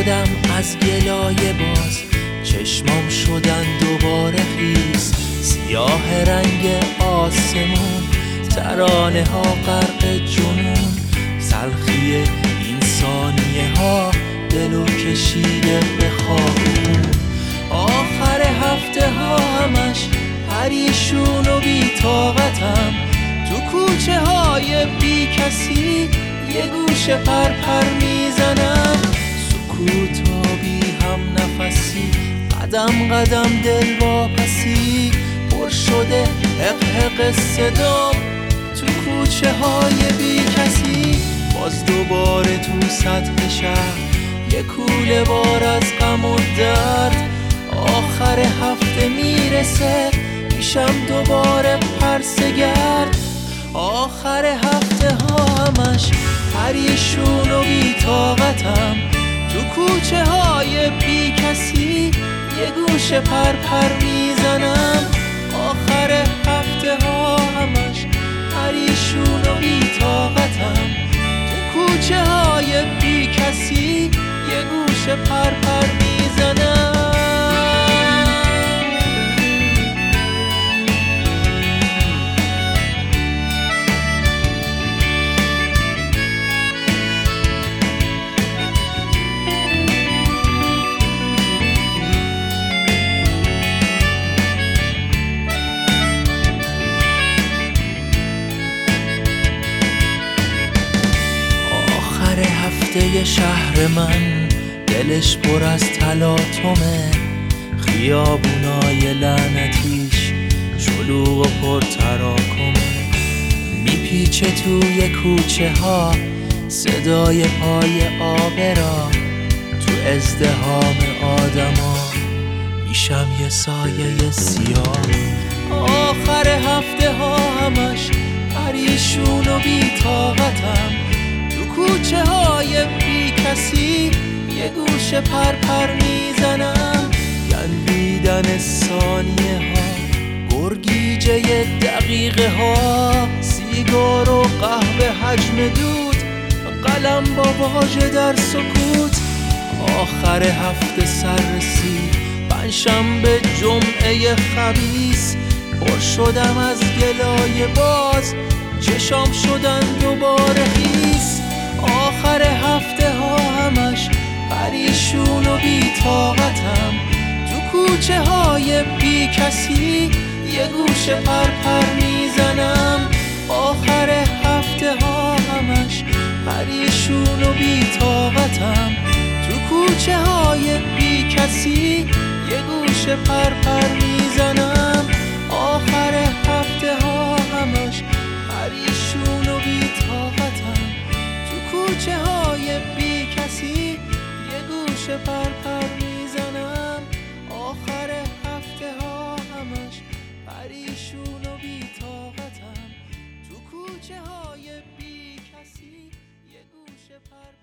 شدم از گلایه باز، چشمام شدن دوباره خیس، سیاه رنگ آسمون، ترانه ها غرق جنون، تلخی این ثانیه ها دلو کشیده به خاکون. آخر هفته ها همش پریشون و بی طاقتم، تو کوچه های بی کسی یه گوشه پرپر میزنم. سکوتا بی هم نفسی، قدم قدم دل واپسی، پر شده حق حق صدام تو کوچه های بی کسی. باز دوباره تو سطح شهر یه کوله بار از غم و درد، آخر هفته میرسه میشم دوباره پرسه‌گرد. آخر هفته ها همش پریشون و بی طاقتم، تو کوچه های بی کسی یه گوشه پرپر میزنم. آخر هفته ها همش پریشون و بی طاقتم، تو کوچه های بی کسی یه گوشه پرپر میزنم. هفته شهر من دلش پر از تلاطمه، خیابونای لعنتیش شلوغ و پر تراکمه، میپیچه توی کوچه ها صدای پای آبرا، تو ازدحام آدما میشم یه سایه سیاه. آخر هفته ها همش پریشون و بی طاقتم، کوچه های بی کسی یه گوشه پرپر میزنم. گندیدن ثانیه ها، گرگیجه دقیقه ها، سیگار و قهوه حجم دود، قلم با واژه در سکوت. آخر هفته سر رسید پنجشنبه جمعه خبیث، پر شدم از گلایه باز، چشام شدن دوباره خیس. آخر هفته ها همش پریشون و بی طاقتم، تو کوچه های بی کسی یه گوشه پرپر میزنم. آخر هفته ها همش پریشون و بی طاقتم، تو کوچه های بی کسی یه گوشه پرپر میزنم. آخر هفته ها همش پریشون و بی طاقتم، کوچه های بی کسی یه گوشه پرپر میزنم. آخر هفته ها همش پریشون و بی طاقتم، تو کوچه های بی کسی یه گوشه پرپر